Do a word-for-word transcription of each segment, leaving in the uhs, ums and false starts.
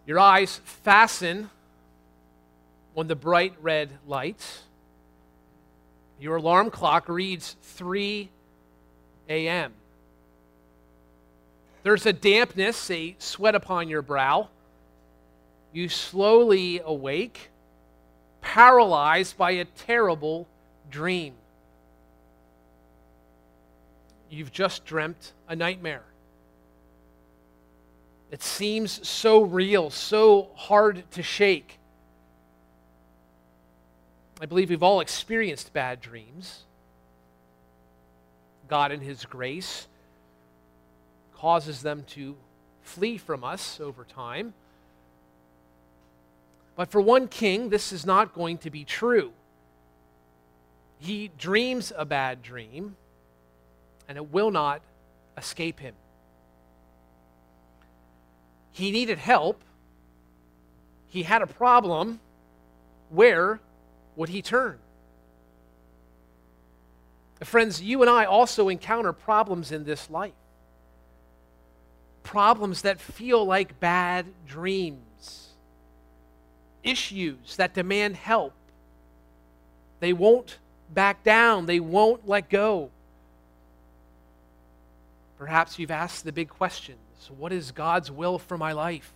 Your eyes fasten on the bright red lights. Your alarm clock reads three a.m. There's a dampness, a sweat upon your brow. You slowly awake, paralyzed by a terrible dream. You've just dreamt a nightmare. It seems so real, so hard to shake. I believe we've all experienced bad dreams. God, in His grace, causes them to flee from us over time. But for one king, this is not going to be true. He dreams a bad dream, and it will not escape him. He needed help. He had a problem. Where would he turn? Friends, you and I also encounter problems in this life. Problems that feel like bad dreams. Issues that demand help. They won't back down. They won't let go. Perhaps you've asked the big questions. What is God's will for my life?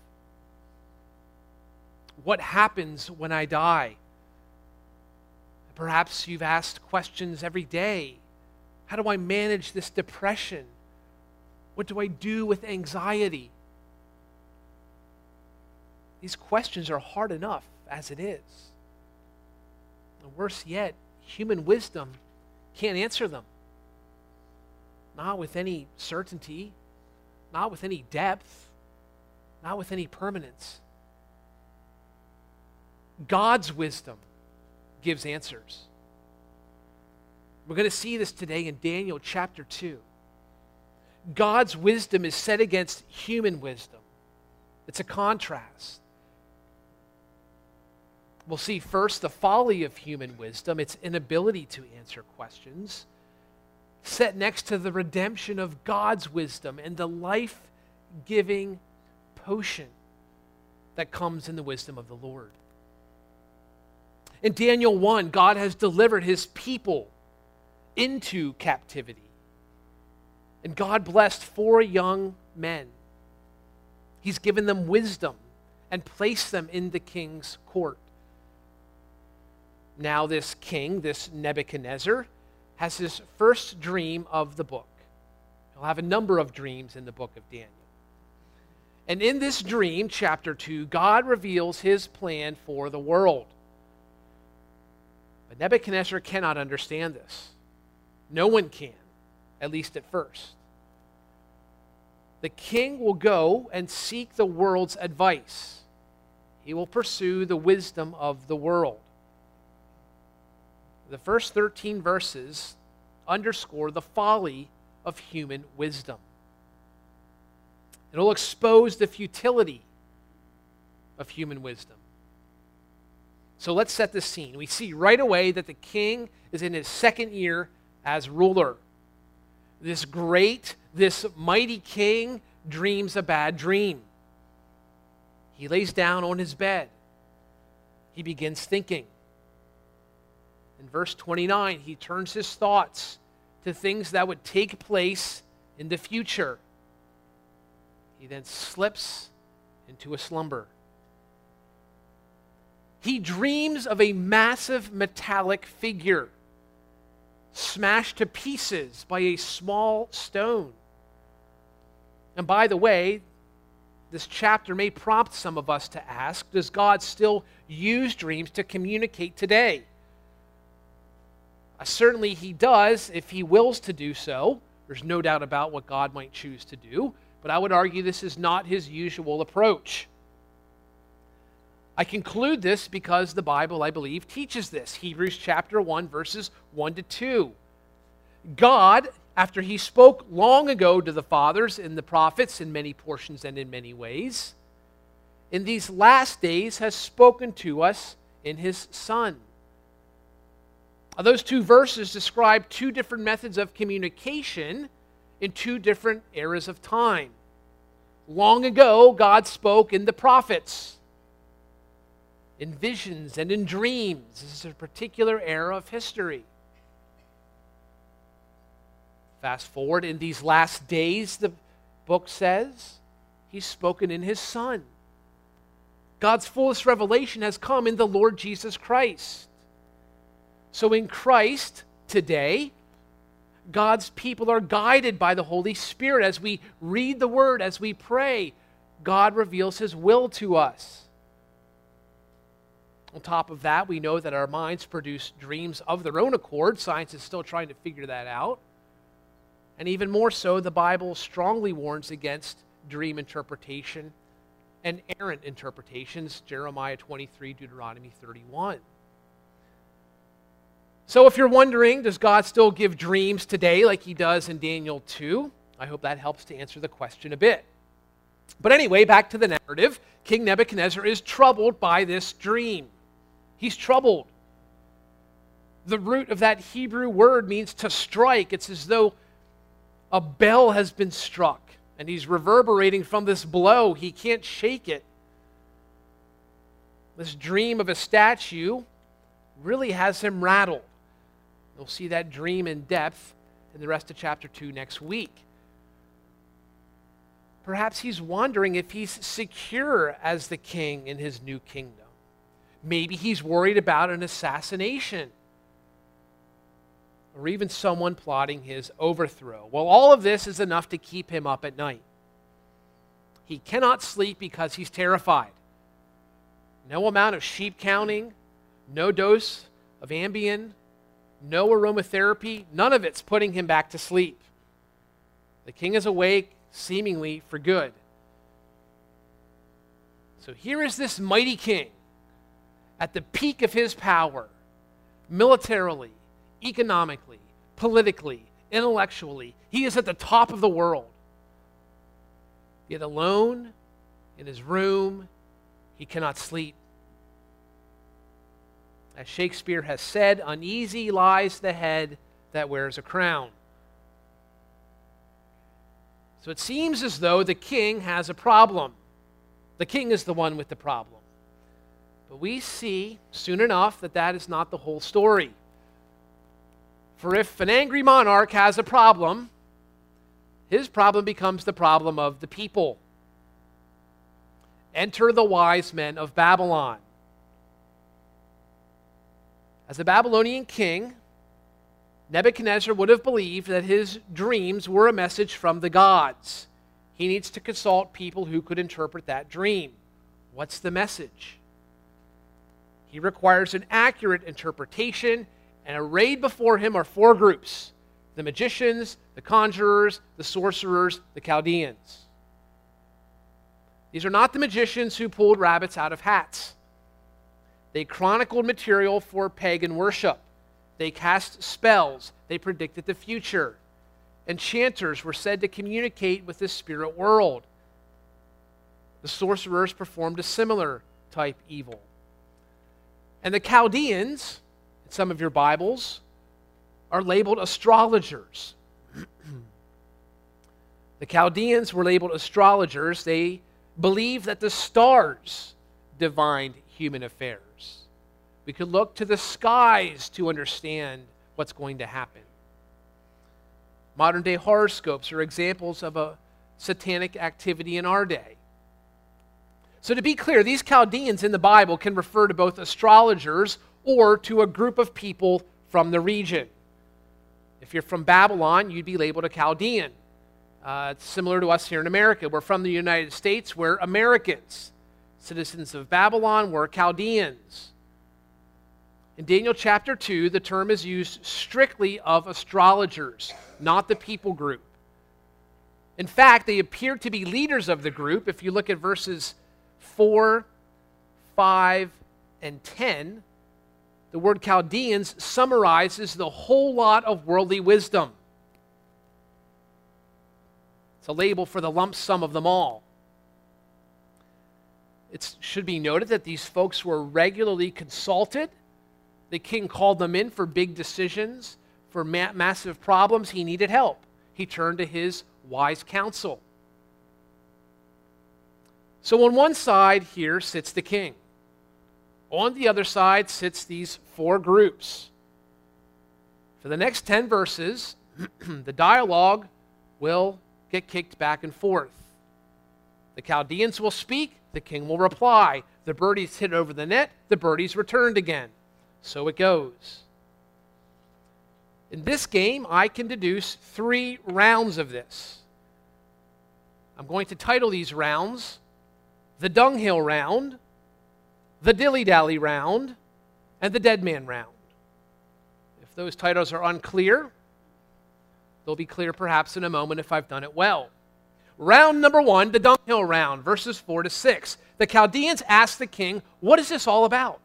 What happens when I die? Perhaps you've asked questions every day. How do I manage this depression? What do I do with anxiety? These questions are hard enough as it is. And worse yet, human wisdom can't answer them. Not with any certainty, not with any depth, not with any permanence. God's wisdom gives answers. We're going to see this today in Daniel chapter two. God's wisdom is set against human wisdom. It's a contrast. We'll see first the folly of human wisdom, its inability to answer questions, set next to the redemption of God's wisdom and the life-giving potion that comes in the wisdom of the Lord. In Daniel one, God has delivered His people into captivity. And God blessed four young men. He's given them wisdom and placed them in the king's court. Now this king, this Nebuchadnezzar, has his first dream of the book. He'll have a number of dreams in the book of Daniel. And in this dream, chapter two, God reveals His plan for the world. But Nebuchadnezzar cannot understand this. No one can, at least at first. The king will go and seek the world's advice. He will pursue the wisdom of the world. The first thirteen verses underscore the folly of human wisdom. It'll expose the futility of human wisdom. So let's set the scene. We see right away that the king is in his second year as ruler. This great, this mighty king dreams a bad dream. He lays down on his bed. He begins thinking. In verse twenty-nine, he turns his thoughts to things that would take place in the future. He then slips into a slumber. He dreams of a massive metallic figure smashed to pieces by a small stone. And by the way, this chapter may prompt some of us to ask, does God still use dreams to communicate today? Uh, certainly He does if He wills to do so. There's no doubt about what God might choose to do, but I would argue this is not His usual approach. I conclude this because the Bible, I believe, teaches this. Hebrews chapter one, verses one to two. God, after He spoke long ago to the fathers and the prophets in many portions and in many ways, in these last days has spoken to us in His Son. Those two verses describe two different methods of communication in two different eras of time. Long ago, God spoke in the prophets, in visions and in dreams. This is a particular era of history. Fast forward, in these last days, the book says, he's spoken in his Son. God's fullest revelation has come in the Lord Jesus Christ. So in Christ, today, God's people are guided by the Holy Spirit. As we read the Word, as we pray, God reveals His will to us. On top of that, we know that our minds produce dreams of their own accord. Science is still trying to figure that out. And even more so, the Bible strongly warns against dream interpretation and errant interpretations, Jeremiah twenty-three, Deuteronomy thirty-one. So if you're wondering, does God still give dreams today like he does in Daniel two? I hope that helps to answer the question a bit. But anyway, back to the narrative. King Nebuchadnezzar is troubled by this dream. He's troubled. The root of that Hebrew word means to strike. It's as though a bell has been struck, and he's reverberating from this blow. He can't shake it. This dream of a statue really has him rattled. You'll see that dream in depth in the rest of chapter two next week. Perhaps he's wondering if he's secure as the king in his new kingdom. Maybe he's worried about an assassination, or even someone plotting his overthrow. Well, all of this is enough to keep him up at night. He cannot sleep because he's terrified. No amount of sheep counting, no dose of Ambien, no aromatherapy, none of it's putting him back to sleep. The king is awake, seemingly for good. So here is this mighty king at the peak of his power, militarily, economically, politically, intellectually. He is at the top of the world. Yet alone, in his room, he cannot sleep. As Shakespeare has said, uneasy lies the head that wears a crown. So it seems as though the king has a problem. The king is the one with the problem. But we see soon enough that that is not the whole story. For if an angry monarch has a problem, his problem becomes the problem of the people. Enter the wise men of Babylon. As a Babylonian king, Nebuchadnezzar would have believed that his dreams were a message from the gods. He needs to consult people who could interpret that dream. What's the message? He requires an accurate interpretation, and arrayed before him are four groups: the magicians, the conjurers, the sorcerers, the Chaldeans. These are not the magicians who pulled rabbits out of hats. They chronicled material for pagan worship. They cast spells. They predicted the future. Enchanters were said to communicate with the spirit world. The sorcerers performed a similar type evil. And the Chaldeans, in some of your Bibles, are labeled astrologers. The Chaldeans were labeled astrologers. They believed that the stars divined human affairs. We could look to the skies to understand what's going to happen. Modern-day horoscopes are examples of a satanic activity in our day. So to be clear, these Chaldeans in the Bible can refer to both astrologers or to a group of people from the region. If you're from Babylon, you'd be labeled a Chaldean. Uh, it's similar to us here in America. We're from the United States. We're Americans. Citizens of Babylon were Chaldeans. In Daniel chapter two, the term is used strictly of astrologers, not the people group. In fact, they appear to be leaders of the group. If you look at verses four, five, and ten, the word Chaldeans summarizes the whole lot of worldly wisdom. It's a label for the lump sum of them all. It should be noted that these folks were regularly consulted. The king called them in for big decisions, for ma- massive problems. He needed help. He turned to his wise counsel. So on one side here sits the king. On the other side sits these four groups. For the next ten verses, the dialogue will get kicked back and forth. The Chaldeans will speak, the king will reply. The birdies hit over the net, the birdies returned again. So it goes. In this game, I can deduce three rounds of this. I'm going to title these rounds the Dunghill Round, the Dilly-Dally Round, and the Dead Man Round. If those titles are unclear, they'll be clear perhaps in a moment if I've done it well. Round number one, the Dunghill Round, verses four to six. The Chaldeans ask the king, what is this all about?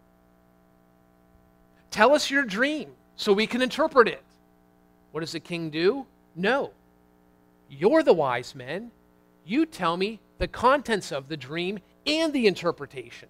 Tell us your dream so we can interpret it. What does the king do? No. You're the wise men. You tell me the contents of the dream and the interpretation.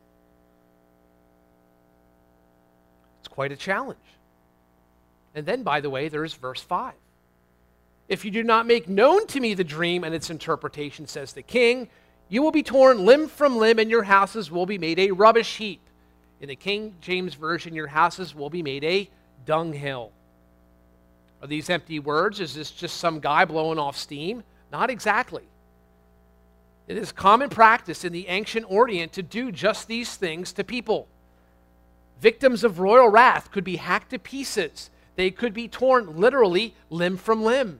It's quite a challenge. And then, by the way, there's verse five. If you do not make known to me the dream and its interpretation, says the king, you will be torn limb from limb, and your houses will be made a rubbish heap. In the King James Version, your houses will be made a dunghill. Are these empty words? Is this just some guy blowing off steam? Not exactly. It is common practice in the ancient Orient to do just these things to people. Victims of royal wrath could be hacked to pieces. They could be torn literally limb from limb.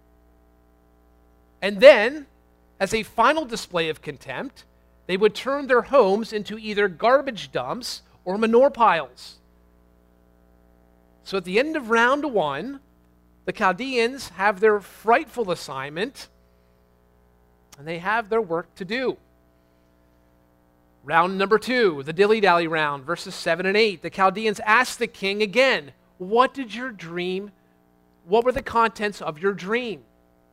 And then, as a final display of contempt, they would turn their homes into either garbage dumps or manure piles. So at the end of round one, the Chaldeans have their frightful assignment, and they have their work to do. Round number two, the dilly-dally round, verses seven and eight. The Chaldeans ask the king again, what did your dream, what were the contents of your dream?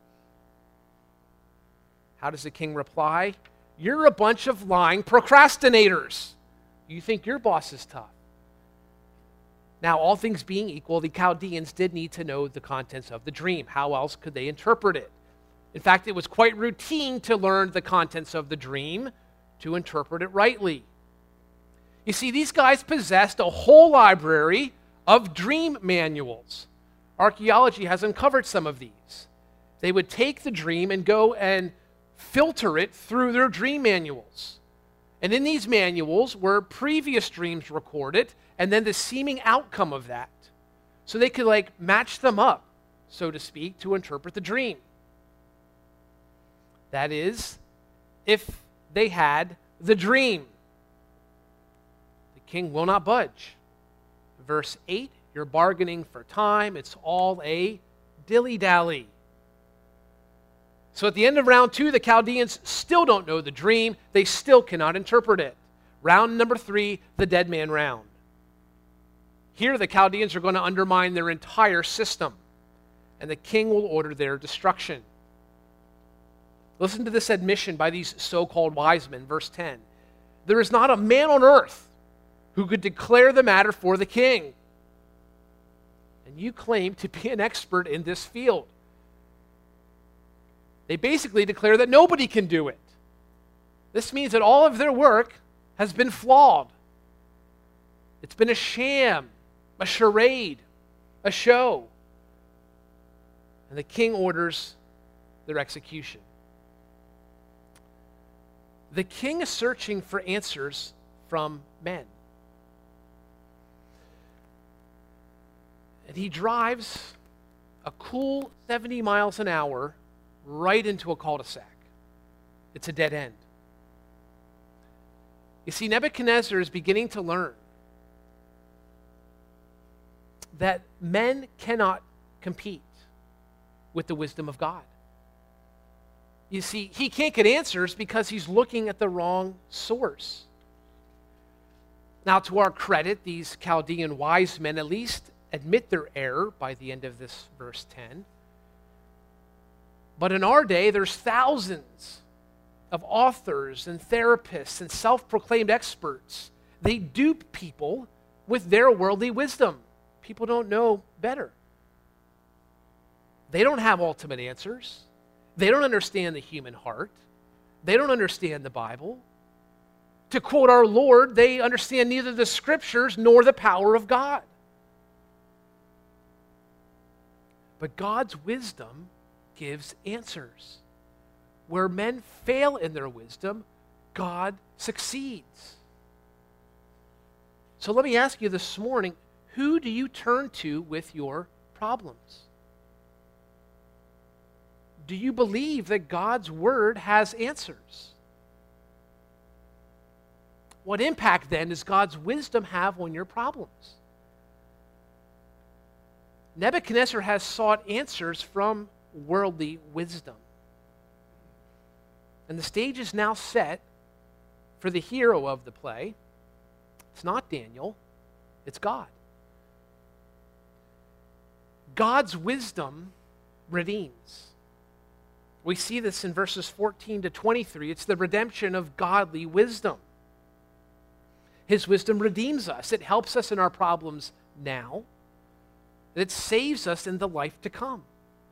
How does the king reply? You're a bunch of lying procrastinators. You think your boss is tough. Now, all things being equal, the Chaldeans did need to know the contents of the dream. How else could they interpret it? In fact, it was quite routine to learn the contents of the dream to interpret it rightly. You see, these guys possessed a whole library of dream manuals. Archaeology has uncovered some of these. They would take the dream and go and filter it through their dream manuals. And in these manuals were previous dreams recorded and then the seeming outcome of that. So they could like match them up, so to speak, to interpret the dream. That is, if they had the dream. The king will not budge. Verse eight, you're bargaining for time. It's all a dilly-dally. So at the end of round two, the Chaldeans still don't know the dream. They still cannot interpret it. Round number three, the dead man round. Here the Chaldeans are going to undermine their entire system, and the king will order their destruction. Listen to this admission by these so-called wise men, verse ten. There is not a man on earth who could declare the matter for the king. And you claim to be an expert in this field. They basically declare that nobody can do it. This means that all of their work has been flawed. It's been a sham, a charade, a show. And the king orders their execution. The king is searching for answers from men. And he drives a cool seventy miles an hour right into a cul-de-sac. It's a dead end. You see, Nebuchadnezzar is beginning to learn that men cannot compete with the wisdom of God. You see, he can't get answers because he's looking at the wrong source. Now, to our credit, these Chaldean wise men at least admit their error by the end of this verse ten. But in our day, there's thousands of authors and therapists and self-proclaimed experts. They dupe people with their worldly wisdom. People don't know better. They don't have ultimate answers. They don't understand the human heart. They don't understand the Bible. To quote our Lord, they understand neither the Scriptures nor the power of God. But God's wisdom gives answers. Where men fail in their wisdom, God succeeds. So let me ask you this morning, who do you turn to with your problems? Do you believe that God's Word has answers? What impact then does God's wisdom have on your problems? Nebuchadnezzar has sought answers from worldly wisdom. And the stage is now set for the hero of the play. It's not Daniel, it's God. God's wisdom redeems. We see this in verses fourteen to twenty-three. It's the redemption of godly wisdom. His wisdom redeems us. It helps us in our problems now. It saves us in the life to come.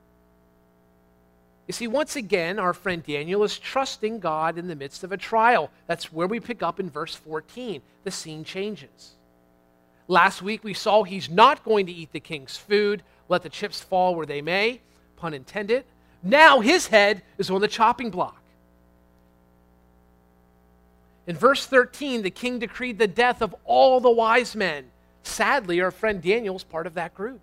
You see, once again, our friend Daniel is trusting God in the midst of a trial. That's where we pick up in verse fourteen. The scene changes. Last week we saw he's not going to eat the king's food. Let the chips fall where they may, pun intended. Now his head is on the chopping block. In verse thirteen, the king decreed the death of all the wise men. Sadly, our friend Daniel's part of that group.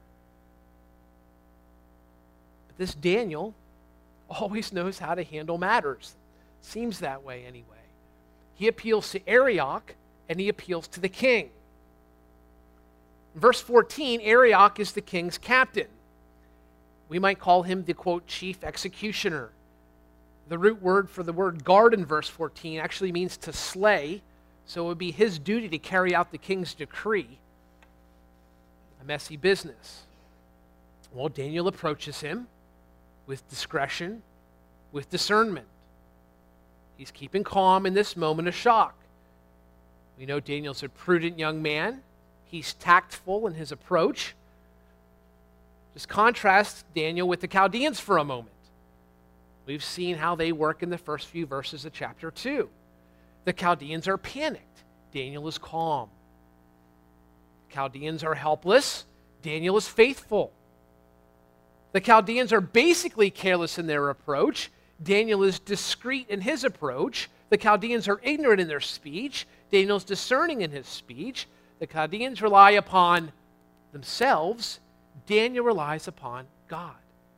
But this Daniel always knows how to handle matters. Seems that way anyway. He appeals to Arioch and he appeals to the king. In verse fourteen, Arioch is the king's captain. We might call him the, quote, chief executioner. The root word for the word guard in verse fourteen actually means to slay, so it would be his duty to carry out the king's decree. A messy business. Well, Daniel approaches him with discretion, with discernment. He's keeping calm in this moment of shock. We know Daniel's a prudent young man. He's tactful in his approach. Just contrast Daniel with the Chaldeans for a moment. We've seen how they work in the first few verses of chapter two. The Chaldeans are panicked. Daniel is calm. The Chaldeans are helpless. Daniel is faithful. The Chaldeans are basically careless in their approach. Daniel is discreet in his approach. The Chaldeans are ignorant in their speech. Daniel's discerning in his speech. The Chaldeans rely upon themselves. Daniel relies upon God.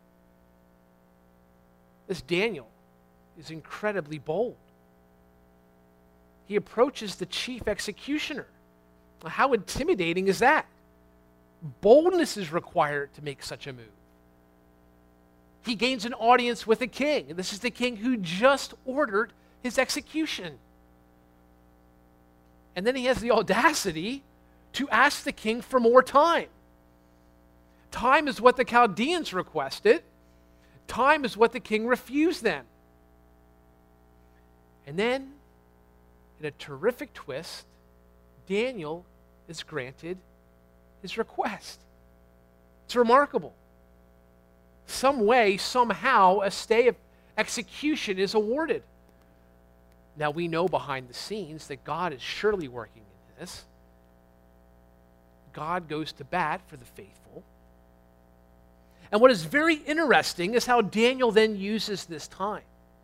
This Daniel is incredibly bold. He approaches the chief executioner. How intimidating is that? Boldness is required to make such a move. He gains an audience with a king. And this is the king who just ordered his execution. And then he has the audacity to ask the king for more time. Time is what the Chaldeans requested. Time is what the king refused them. And then, in a terrific twist, Daniel is granted his request. It's remarkable. Some way, somehow, a stay of execution is awarded. Now, we know behind the scenes that God is surely working in this. God goes to bat for the faithful. And what is very interesting is how Daniel then uses this time.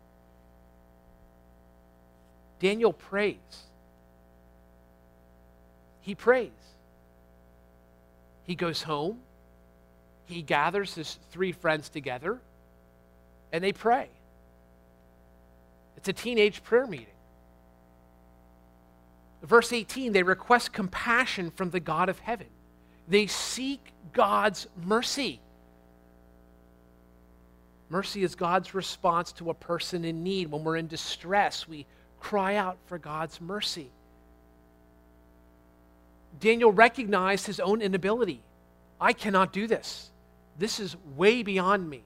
Daniel prays. He prays. He goes home. He gathers his three friends together, and they pray. It's a teenage prayer meeting. Verse eighteen, they request compassion from the God of heaven. They seek God's mercy. Mercy is God's response to a person in need. When we're in distress, we cry out for God's mercy. Daniel recognized his own inability. I cannot do this. This is way beyond me.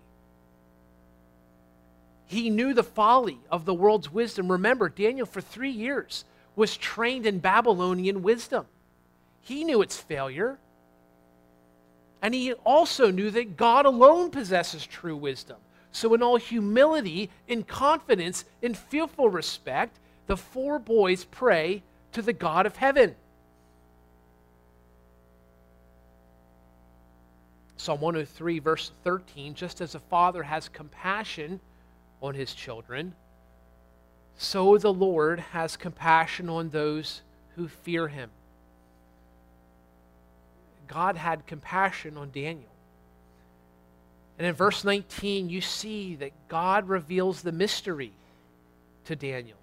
He knew the folly of the world's wisdom. Remember, Daniel for three years was trained in Babylonian wisdom. He knew its failure. And he also knew that God alone possesses true wisdom. So in all humility, in confidence, in fearful respect, the four boys pray to the God of heaven. Psalm one oh three, verse thirteen, just as a father has compassion on his children, so the Lord has compassion on those who fear him. God had compassion on Daniel. And in verse nineteen, you see that God reveals the mystery to Daniel.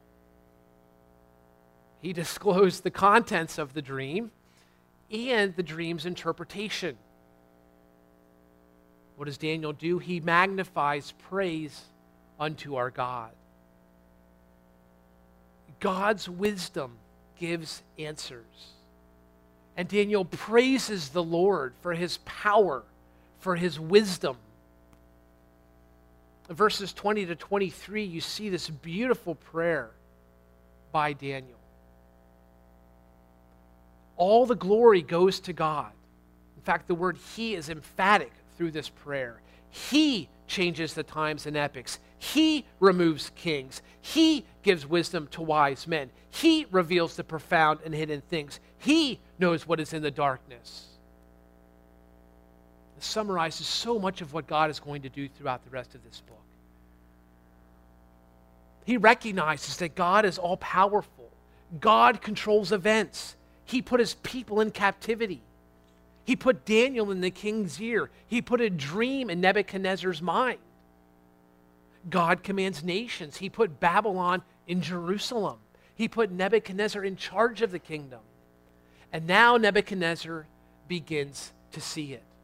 He disclosed the contents of the dream and the dream's interpretation. What does Daniel do? He magnifies praise unto our God. God's wisdom gives answers. And Daniel praises the Lord for his power, for his wisdom. In verses twenty to twenty-three, you see this beautiful prayer by Daniel. All the glory goes to God. In fact, the word he is emphatic through this prayer. He changes the times and epochs. He removes kings. He gives wisdom to wise men. He reveals the profound and hidden things. He knows what is in the darkness. This summarizes so much of what God is going to do throughout the rest of this book. He recognizes that God is all-powerful. God controls events. He put his people in captivity. He put Daniel in the king's ear. He put a dream in Nebuchadnezzar's mind. God commands nations. He put Babylon in Jerusalem. He put Nebuchadnezzar in charge of the kingdom. And now Nebuchadnezzar begins to see it.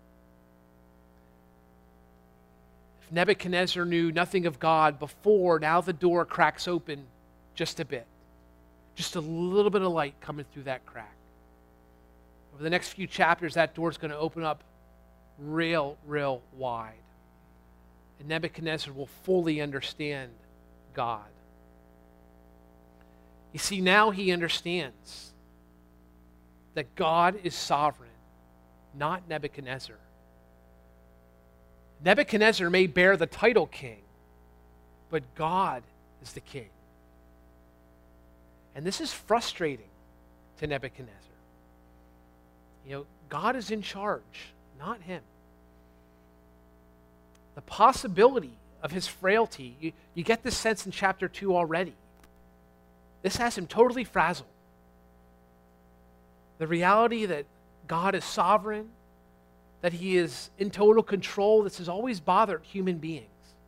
If Nebuchadnezzar knew nothing of God before, now the door cracks open just a bit. Just a little bit of light coming through that crack. Over the next few chapters, that door is going to open up real, real wide. And Nebuchadnezzar will fully understand God. You see, now he understands that God is sovereign, not Nebuchadnezzar. Nebuchadnezzar may bear the title king, but God is the king. And this is frustrating to Nebuchadnezzar. You know, God is in charge, not him. The possibility of his frailty, you, you get this sense in chapter two already. This has him totally frazzled. The reality that God is sovereign, that he is in total control, this has always bothered human beings.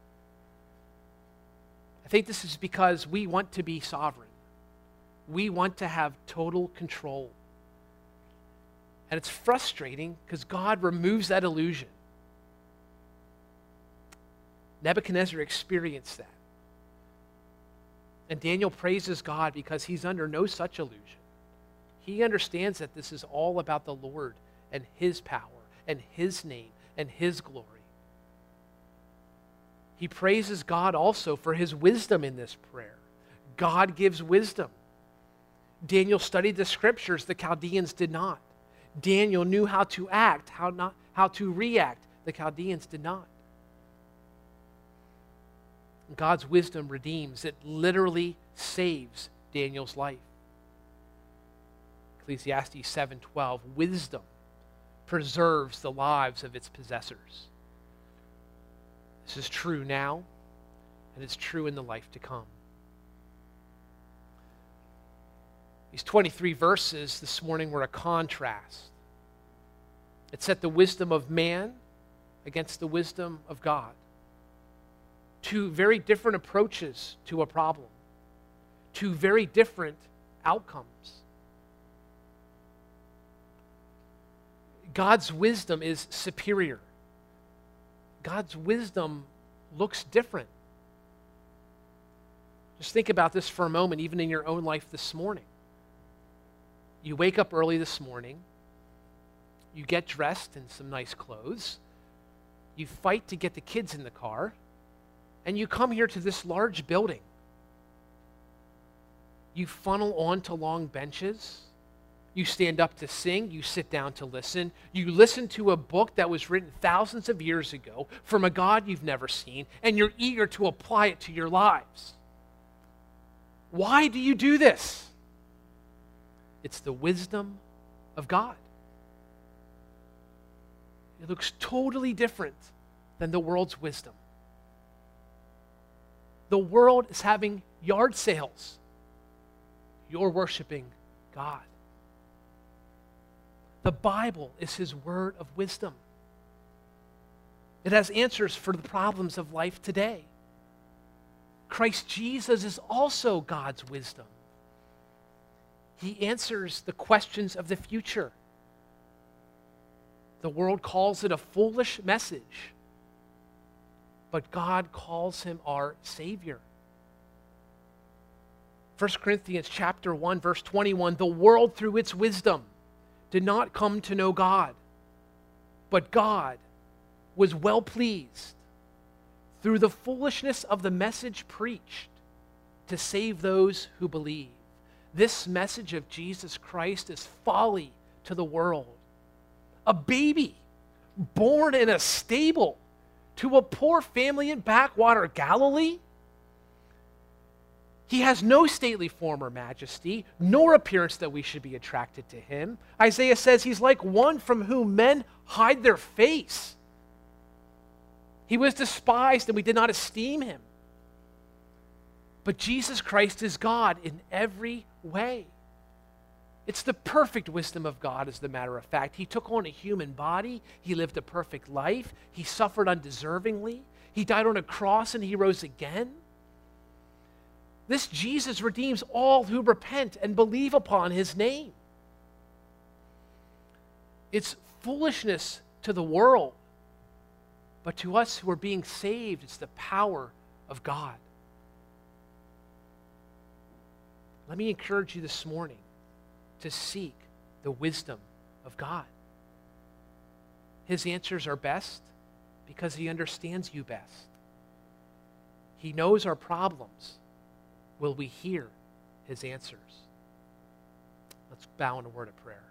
I think this is because we want to be sovereign. We want to have total control. And it's frustrating because God removes that illusion. Nebuchadnezzar experienced that. And Daniel praises God because he's under no such illusion. He understands that this is all about the Lord and his power and his name and his glory. He praises God also for his wisdom in this prayer. God gives wisdom. Daniel studied the scriptures, the Chaldeans did not. Daniel knew how to act, how not how to react. The Chaldeans did not. God's wisdom redeems. It literally saves Daniel's life. Ecclesiastes seven twelve, wisdom preserves the lives of its possessors. This is true now, and it's true in the life to come. These twenty-three verses this morning were a contrast. It set the wisdom of man against the wisdom of God. Two very different approaches to a problem. Two very different outcomes. God's wisdom is superior. God's wisdom looks different. Just think about this for a moment, even in your own life this morning. You wake up early this morning, you get dressed in some nice clothes, you fight to get the kids in the car, and you come here to this large building. You funnel onto long benches, You stand up to sing, you sit down to listen. You listen to a book that was written thousands of years ago from a God you've never seen, and you're eager to apply it to your lives. Why do you do this? It's the wisdom of God. It looks totally different than the world's wisdom. The world is having yard sales. You're worshiping God. The Bible is His word of wisdom. It has answers for the problems of life today. Christ Jesus is also God's wisdom. He answers the questions of the future. The world calls it a foolish message, but God calls Him our Savior. First Corinthians chapter one, verse twenty-one, the world through its wisdom did not come to know God, but God was well pleased through the foolishness of the message preached to save those who believe. This message of Jesus Christ is folly to the world. A baby born in a stable to a poor family in backwater Galilee. He has no stately form or majesty, nor appearance that we should be attracted to him. Isaiah says he's like one from whom men hide their face. He was despised and we did not esteem him. But Jesus Christ is God in every way. It's the perfect wisdom of God, as a matter of fact. He took on a human body. He lived a perfect life. He suffered undeservingly. He died on a cross and he rose again. This Jesus redeems all who repent and believe upon his name. It's foolishness to the world, but to us who are being saved, it's the power of God. Let me encourage you this morning to seek the wisdom of God. His answers are best because he understands you best. He knows our problems. Will we hear his answers? Let's bow in a word of prayer.